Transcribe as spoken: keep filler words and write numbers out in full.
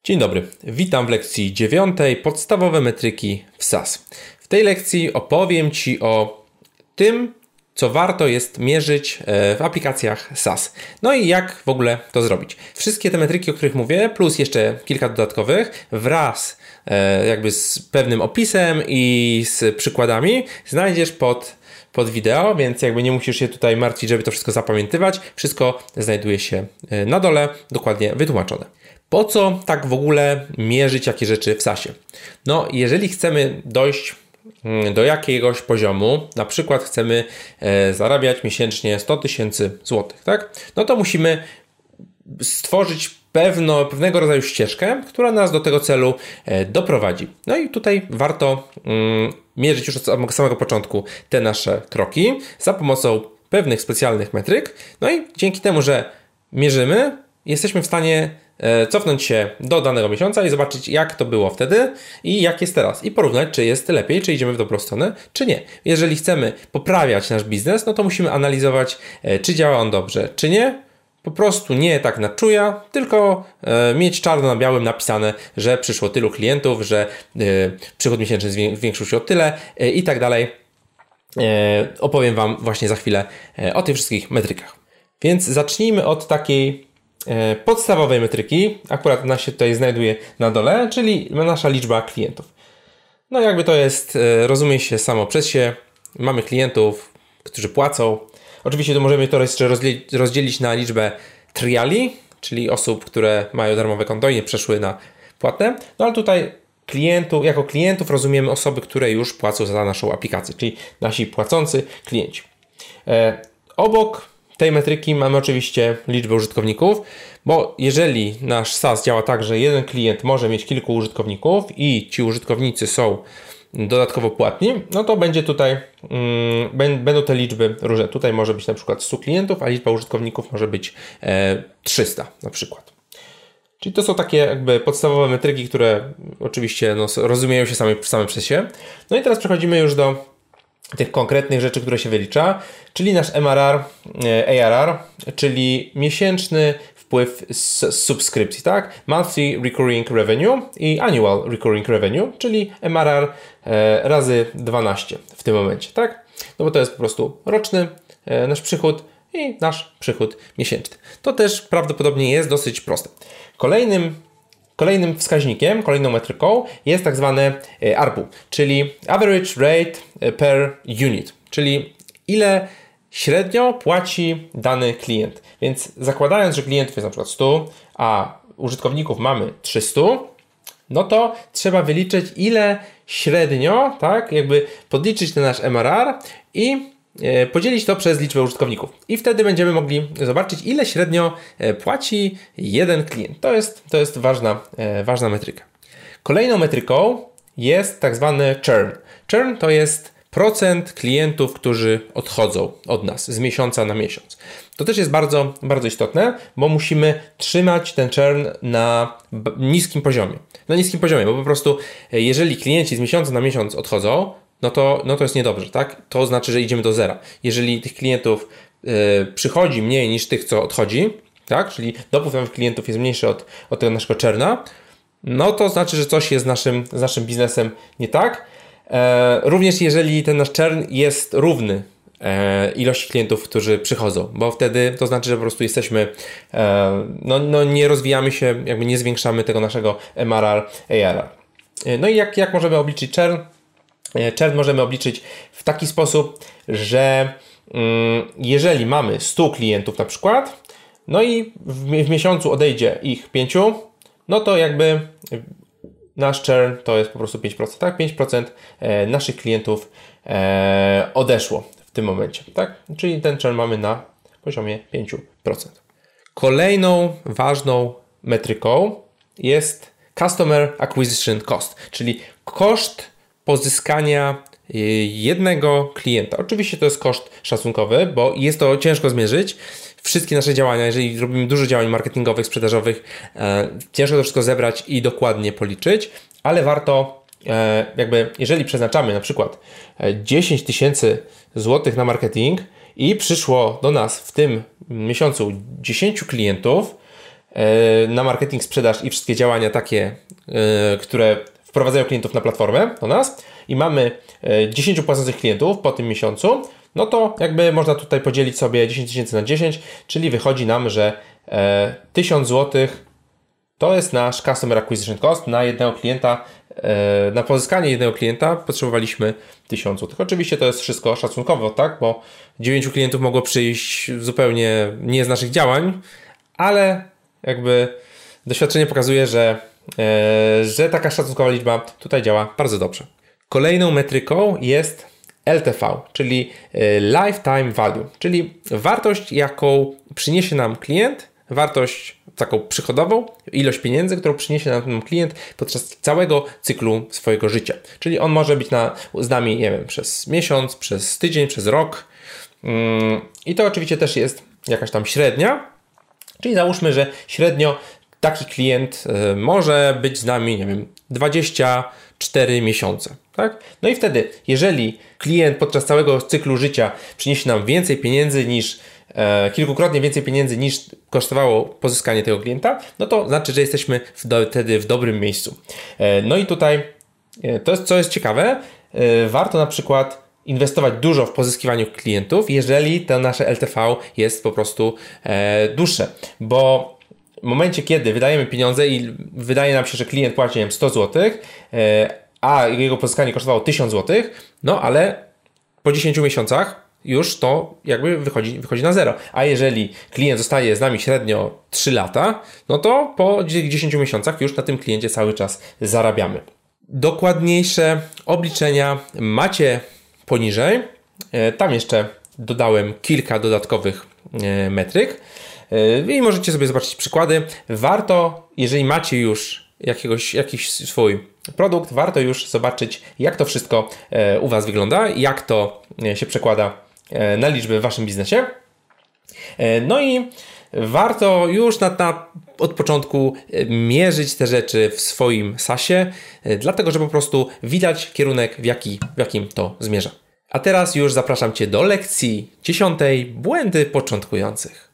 Dzień dobry, witam w lekcji dziewiątej podstawowe metryki w S A S. W tej lekcji opowiem Ci o tym, co warto jest mierzyć w aplikacjach S A S. No i jak w ogóle to zrobić. Wszystkie te metryki, o których mówię, plus jeszcze kilka dodatkowych, wraz jakby z pewnym opisem i z przykładami znajdziesz pod, pod wideo, więc jakby nie musisz się tutaj martwić, żeby to wszystko zapamiętywać. Wszystko znajduje się na dole, dokładnie wytłumaczone. Po co tak w ogóle mierzyć jakie rzeczy w S A S ie? No, jeżeli chcemy dojść do jakiegoś poziomu, na przykład chcemy e, zarabiać miesięcznie sto tysięcy złotych, tak? No to musimy stworzyć pewno, pewnego rodzaju ścieżkę, która nas do tego celu e, doprowadzi. No i tutaj warto mm, mierzyć już od samego początku te nasze kroki za pomocą pewnych specjalnych metryk. No i dzięki temu, że mierzymy, jesteśmy w stanie cofnąć się do danego miesiąca i zobaczyć, jak to było wtedy i jak jest teraz. I porównać, czy jest lepiej, czy idziemy w dobrą stronę, czy nie. Jeżeli chcemy poprawiać nasz biznes, no to musimy analizować, czy działa on dobrze, czy nie. Po prostu nie tak na czuja, tylko e, mieć czarno na białym napisane, że przyszło tylu klientów, że e, przychód miesięczny zwiększył się o tyle e, i tak dalej. E, opowiem Wam właśnie za chwilę e, o tych wszystkich metrykach. Więc zacznijmy od takiej podstawowej metryki, akurat ona się tutaj znajduje na dole, czyli nasza liczba klientów. No jakby to jest, rozumie się samo przez się, mamy klientów, którzy płacą. Oczywiście to możemy to jeszcze rozdzielić na liczbę triali, czyli osób, które mają darmowe konto i nie przeszły na płatne. No ale tutaj klientów, jako klientów rozumiemy osoby, które już płacą za naszą aplikację, czyli nasi płacący klienci. E, obok tej metryki mamy oczywiście liczbę użytkowników, bo jeżeli nasz S A S działa tak, że jeden klient może mieć kilku użytkowników i ci użytkownicy są dodatkowo płatni, no to będzie tutaj, mm, będą te liczby różne. Tutaj może być na przykład sto klientów, a liczba użytkowników może być e, trzysta na przykład. Czyli to są takie jakby podstawowe metryki, które oczywiście no, rozumieją się same, same przez się. No i teraz przechodzimy już do tych konkretnych rzeczy, które się wylicza, czyli nasz M R R, A R R, czyli miesięczny wpływ z subskrypcji, tak? Monthly Recurring Revenue i Annual Recurring Revenue, czyli M R R e, razy dwanaście w tym momencie, tak? No bo to jest po prostu roczny e, nasz przychód i nasz przychód miesięczny. To też prawdopodobnie jest dosyć proste. Kolejnym Kolejnym wskaźnikiem, kolejną metryką jest tak zwane A R P U, czyli Average Rate per Unit, czyli ile średnio płaci dany klient. Więc zakładając, że klientów jest na przykład sto, a użytkowników mamy trzysta, no to trzeba wyliczyć ile średnio, tak, jakby podliczyć ten nasz M R R i podzielić to przez liczbę użytkowników. I wtedy będziemy mogli zobaczyć, ile średnio płaci jeden klient. To jest, to jest ważna, ważna metryka. Kolejną metryką jest tak zwany churn. Churn to jest procent klientów, którzy odchodzą od nas z miesiąca na miesiąc. To też jest bardzo, bardzo istotne, bo musimy trzymać ten churn na niskim poziomie. Na niskim poziomie, bo po prostu jeżeli klienci z miesiąca na miesiąc odchodzą, no to, no to jest niedobrze, tak? To znaczy, że idziemy do zera. Jeżeli tych klientów yy, przychodzi mniej niż tych, co odchodzi, tak? Czyli dopływ nowych klientów jest mniejszy od, od tego naszego czerna, no to znaczy, że coś jest z naszym, z naszym biznesem nie tak. E, również jeżeli ten nasz churn jest równy e, ilości klientów, którzy przychodzą, bo wtedy to znaczy, że po prostu jesteśmy, e, no, no nie rozwijamy się, jakby nie zwiększamy tego naszego M R R, A R R. E, no i jak, jak możemy obliczyć churn? Churn możemy obliczyć w taki sposób, że jeżeli mamy sto klientów na przykład, no i w, w miesiącu odejdzie ich pięć, no to jakby nasz churn to jest po prostu pięć procent, tak? pięć procent naszych klientów odeszło w tym momencie, tak? Czyli ten churn mamy na poziomie pięć procent. Kolejną ważną metryką jest Customer Acquisition Cost, czyli koszt pozyskania jednego klienta. Oczywiście to jest koszt szacunkowy, bo jest to ciężko zmierzyć. Wszystkie nasze działania, jeżeli robimy dużo działań marketingowych, sprzedażowych, e, ciężko to wszystko zebrać i dokładnie policzyć, ale warto, e, jakby jeżeli przeznaczamy na przykład dziesięć tysięcy złotych na marketing i przyszło do nas w tym miesiącu dziesięć klientów, na marketing, sprzedaż i wszystkie działania takie, które wprowadzają klientów na platformę do nas i mamy dziesięć płacących klientów po tym miesiącu, no to jakby można tutaj podzielić sobie dziesięć tysięcy na dziesięć, czyli wychodzi nam, że tysiąc złotych to jest nasz Customer Acquisition Cost na jednego klienta. Na pozyskanie jednego klienta potrzebowaliśmy tysiąc złotych. Oczywiście to jest wszystko szacunkowo, tak? Bo dziewięciu klientów mogło przyjść zupełnie nie z naszych działań, ale jakby doświadczenie pokazuje, że, że taka szacunkowa liczba tutaj działa bardzo dobrze. Kolejną metryką jest L T V, czyli Lifetime Value, czyli wartość, jaką przyniesie nam klient, wartość taką przychodową, ilość pieniędzy, którą przyniesie nam klient podczas całego cyklu swojego życia. Czyli on może być na, z nami, nie wiem, przez miesiąc, przez tydzień, przez rok. I to oczywiście też jest jakaś tam średnia. Czyli załóżmy, że średnio taki klient może być z nami, nie wiem, dwadzieścia cztery miesiące. Tak? No i wtedy, jeżeli klient podczas całego cyklu życia przyniesie nam więcej pieniędzy niż e, kilkukrotnie więcej pieniędzy niż kosztowało pozyskanie tego klienta, no to znaczy, że jesteśmy w do, wtedy w dobrym miejscu. E, no i tutaj e, to jest, co jest ciekawe, e, warto na przykład inwestować dużo w pozyskiwaniu klientów, jeżeli to nasze L T V jest po prostu e, dłuższe, bo w momencie, kiedy wydajemy pieniądze i wydaje nam się, że klient płaci nie wiem, sto złotych, e, a jego pozyskanie kosztowało tysiąc złotych, no ale po dziesięciu miesiącach już to jakby wychodzi, wychodzi na zero. A jeżeli klient zostaje z nami średnio trzy lata, no to po dziesięciu miesiącach już na tym kliencie cały czas zarabiamy. Dokładniejsze obliczenia macie poniżej. Tam jeszcze dodałem kilka dodatkowych metryk i możecie sobie zobaczyć przykłady. Warto, jeżeli macie już jakiegoś, jakiś swój produkt, warto już zobaczyć, jak to wszystko u Was wygląda, jak to się przekłada na liczby w Waszym biznesie. No i warto już na, na, od początku mierzyć te rzeczy w swoim sasie, dlatego że po prostu widać kierunek, w, jaki, w jakim to zmierza. A teraz już zapraszam Cię do lekcji dziesiątej, błędy początkujących.